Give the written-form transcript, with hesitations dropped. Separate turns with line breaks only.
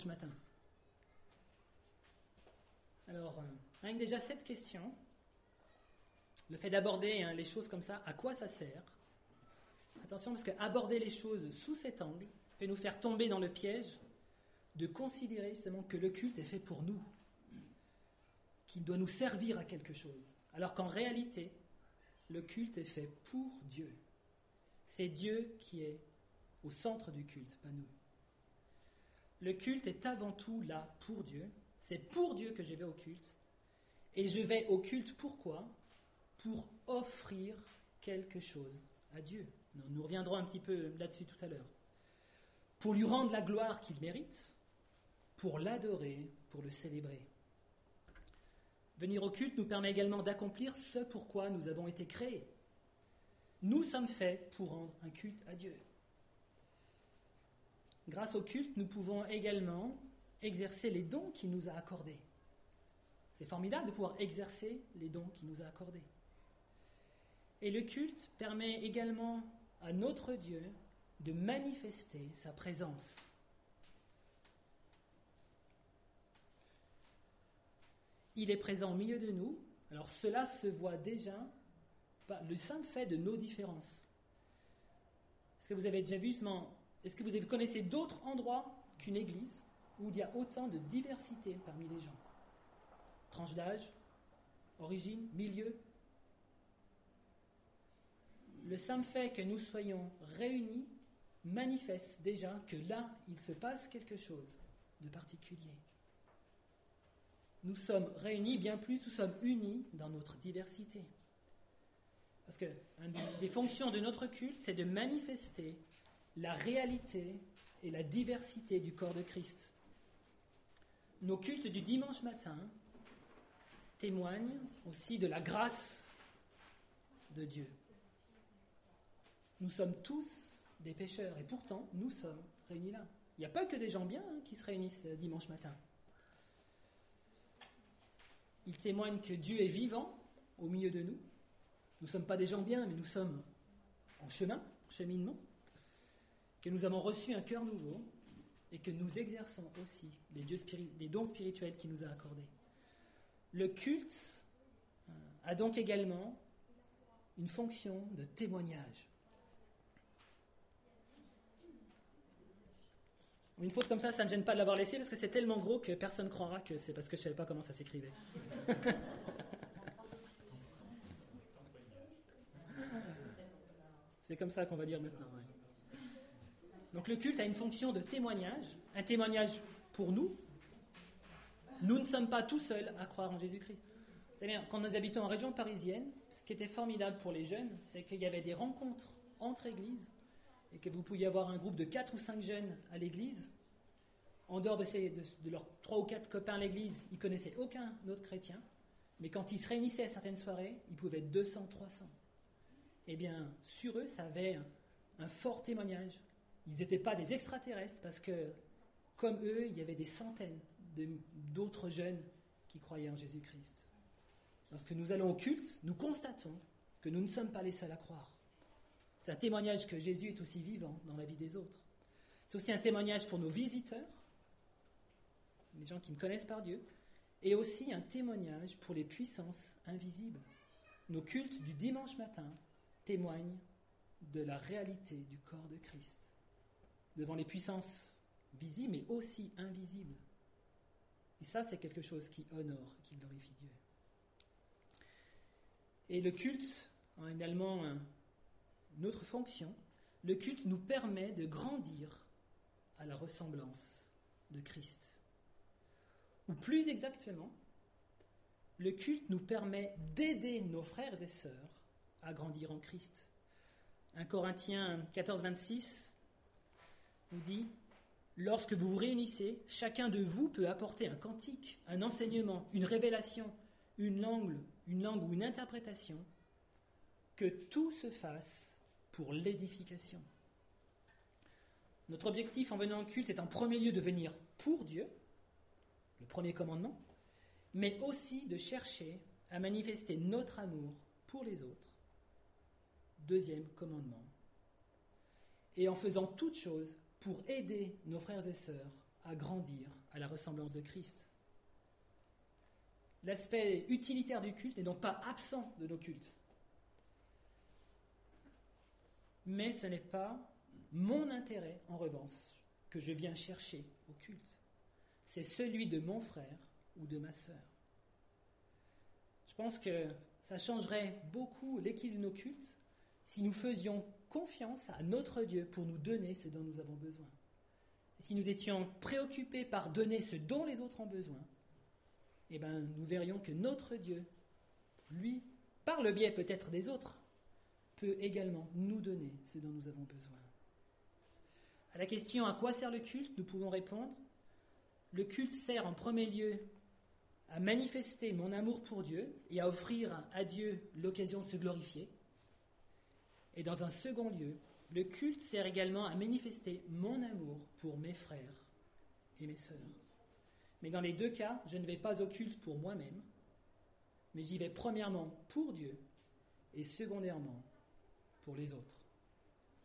Ce matin. Alors, rien que déjà cette question, le fait d'aborder les choses comme ça, à quoi ça sert? Attention, parce qu'aborder les choses sous cet angle peut nous faire tomber dans le piège de considérer justement que le culte est fait pour nous, qu'il doit nous servir à quelque chose. Alors qu'en réalité, le culte est fait pour Dieu. C'est Dieu qui est au centre du culte, pas nous. Le culte est avant tout là pour Dieu. C'est pour Dieu que je vais au culte. Et je vais au culte pourquoi? Pour offrir quelque chose à Dieu. Nous reviendrons un petit peu là-dessus tout à l'heure. Pour lui rendre la gloire qu'il mérite, pour l'adorer, pour le célébrer. Venir au culte nous permet également d'accomplir ce pourquoi nous avons été créés. Nous sommes faits pour rendre un culte à Dieu. Grâce au culte, nous pouvons également exercer les dons qu'il nous a accordés. C'est formidable de pouvoir exercer les dons qu'il nous a accordés. Et le culte permet également à notre Dieu de manifester sa présence. Il est présent au milieu de nous. Alors cela se voit déjà par le simple fait de nos différences. Est-ce que vous avez déjà vu Est-ce que vous connaissez d'autres endroits qu'une église où il y a autant de diversité parmi les gens? Tranche d'âge, origine, milieu. Le simple fait que nous soyons réunis manifeste déjà que là, il se passe quelque chose de particulier. Nous sommes réunis, bien plus, nous sommes unis dans notre diversité. Parce que une des fonctions de notre culte, c'est de manifester la réalité et la diversité du corps de Christ. Nos cultes du dimanche matin témoignent aussi de la grâce de Dieu. Nous sommes tous des pécheurs et pourtant nous sommes réunis là. Il n'y a pas que des gens bien qui se réunissent dimanche matin. Ils témoignent que Dieu est vivant au milieu de nous. Nous ne sommes pas des gens bien, mais nous sommes en cheminement. Que nous avons reçu un cœur nouveau et que nous exerçons aussi les dons spirituels qu'il nous a accordés. Le culte a donc également une fonction de témoignage. Une faute comme ça ne me gêne pas de l'avoir laissé parce que c'est tellement gros que personne ne croira que c'est parce que je ne savais pas comment ça s'écrivait. C'est comme ça qu'on va dire maintenant. Ouais. Donc le culte a une fonction de témoignage, un témoignage pour nous. Nous ne sommes pas tout seuls à croire en Jésus-Christ. Vous savez bien, quand nous habitons en région parisienne, ce qui était formidable pour les jeunes, c'est qu'il y avait des rencontres entre églises et que vous pouviez avoir un groupe de 4 ou 5 jeunes à l'église. En dehors de leurs 3 ou 4 copains à l'église, ils ne connaissaient aucun autre chrétien. Mais quand ils se réunissaient à certaines soirées, ils pouvaient être 200, 300. Eh bien, sur eux, ça avait un fort témoignage. Ils n'étaient pas des extraterrestres parce que, comme eux, il y avait des centaines d'autres jeunes qui croyaient en Jésus-Christ. Lorsque nous allons au culte, nous constatons que nous ne sommes pas les seuls à croire. C'est un témoignage que Jésus est aussi vivant dans la vie des autres. C'est aussi un témoignage pour nos visiteurs, les gens qui ne connaissent pas Dieu, et aussi un témoignage pour les puissances invisibles. Nos cultes du dimanche matin témoignent de la réalité du corps de Christ, devant les puissances visibles, mais aussi invisibles. Et ça, c'est quelque chose qui honore, qui glorifie Dieu. Et le culte a également une autre fonction. Le culte nous permet de grandir à la ressemblance de Christ. Ou plus exactement, le culte nous permet d'aider nos frères et sœurs à grandir en Christ. 1 Corinthiens 14, 26 nous dit « Lorsque vous vous réunissez, chacun de vous peut apporter un cantique, un enseignement, une révélation, une langue ou une interprétation, que tout se fasse pour l'édification. » Notre objectif en venant au culte est en premier lieu de venir pour Dieu, le premier commandement, mais aussi de chercher à manifester notre amour pour les autres, deuxième commandement. Et en faisant toutes choses pour aider nos frères et sœurs à grandir à la ressemblance de Christ. L'aspect utilitaire du culte n'est donc pas absent de nos cultes. Mais ce n'est pas mon intérêt, en revanche, que je viens chercher au culte. C'est celui de mon frère ou de ma sœur. Je pense que ça changerait beaucoup l'équilibre de nos cultes si nous faisions confiance à notre Dieu pour nous donner ce dont nous avons besoin. Et si nous étions préoccupés par donner ce dont les autres ont besoin, eh bien, nous verrions que notre Dieu, lui, par le biais peut-être des autres, peut également nous donner ce dont nous avons besoin. À la question « À quoi sert le culte ?», nous pouvons répondre « Le culte sert en premier lieu à manifester mon amour pour Dieu et à offrir à Dieu l'occasion de se glorifier. Et dans un second lieu, le culte sert également à manifester mon amour pour mes frères et mes sœurs. Mais dans les deux cas, je ne vais pas au culte pour moi-même, mais j'y vais premièrement pour Dieu et secondairement pour les autres.